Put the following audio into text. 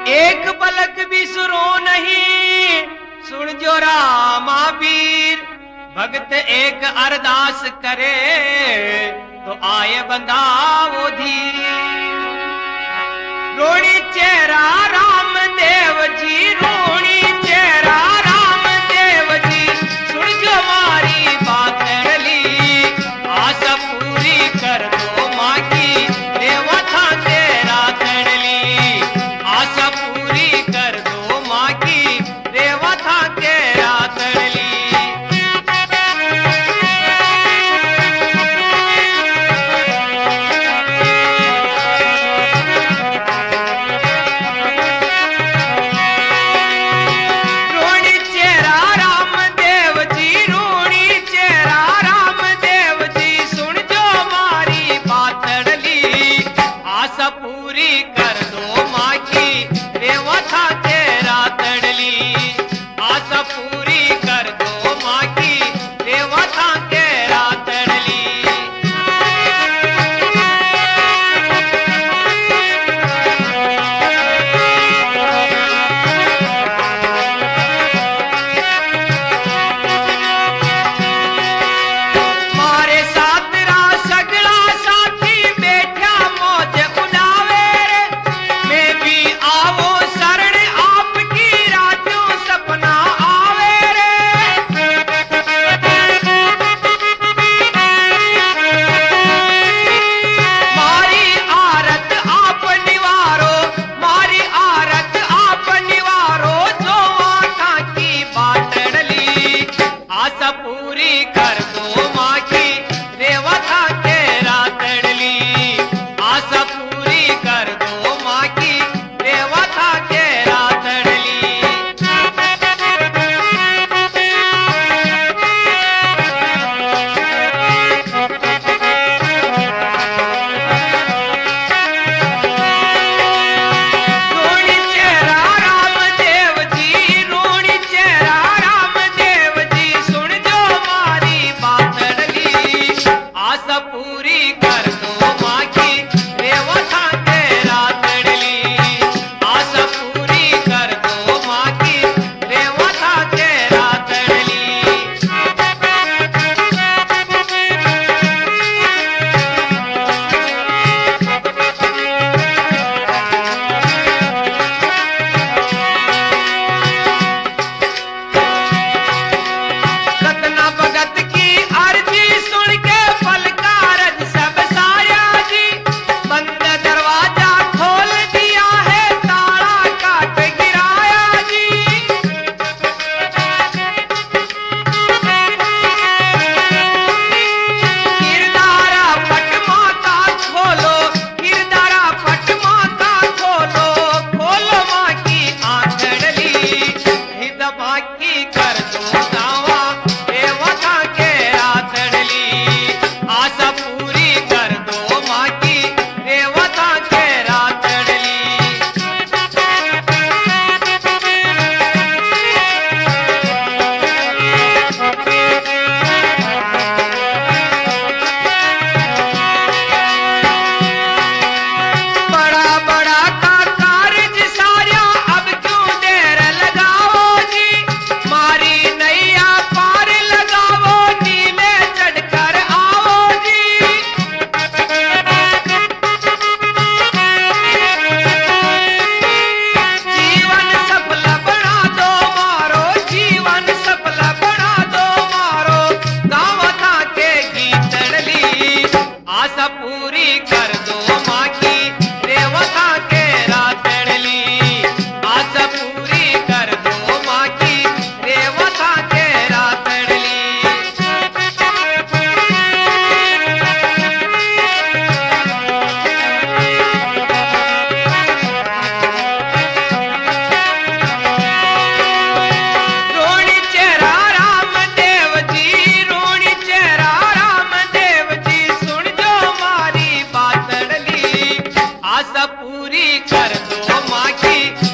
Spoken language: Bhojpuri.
एक पलक भी सुरो नहीं, सुन जो रामा वीर। भगत एक अरदास करे, तो आए बंदा वो धीर। रोणी चेहरा राम देव जी, रोणी चेहरा राम देव जी। सुन जो मारी बात रली, आशा पूरी कर दो माँ की, देवा था तेरा तड़ली। आशा पूरी कर दो माँ की, देवा था तेरा तड़ली। पूरी कर दो माँ की, देवा था तेरा तड़ली। आशा पूरी कर दो माँ की, देवा था तेरा तड़ली। मारे साथ रा सगड़ा साथी बैठा मौज उड़ावे रे। मैं भी आवो शरण आपकी, राजो सपना आवे रे। मारी आरत आप निवारो, मारी आरत आप निवारो, जो माता की बाटड़ली। आशा पूरी कर दो माँ की, देवा था तेरा तड़ली। आशा पूरी कर दो माँ की, देवा था तेरा तड़ली। रोणी चेहरा राम देव जी, रोणी चेहरा राम देव जी। सुन जो मारी बात रली, आशा पूरी कर दो माँ की, देवा था तेरा तड़ली। आशा पूरी कर दो माँ की, देवा था तेरा तड़ली। रत्ना भगत की अर्जी सुन के पलकारज सब साया जी। बंद दरवाजा खोल दिया है, ताला काट गिराया जी। किरदारा पट माता खोलो, किरदारा पट माता खोलो, खोलो माँ की आंखड़ली। हिद माँ की कर दो दावा, देवा था तेरा तड़ली। आशा पूरी कर दो माँ की, देवा था तेरा तड़ली। बड़ा बड़ा का कार्य सारा, अब क्यों देर लगाओ जी। मारी नैया पार लगाओ, नीले चढ़कर आओ जी। जीवन सफल बना दो मारो, जीवन सफल बना दो मारो, गाँव था के गीतड़ली। आशा पूरी कर दो माँ की, देवा था तेरा तड़ली। आशा पूरी कर दो माँ की, देवा था तेरा तड़ली। रोणी चेहरा राम देव जी, रोणी चेहरा राम देव जी। सुन जो मारी बात रली, आशा पूरी कर दो माँ की,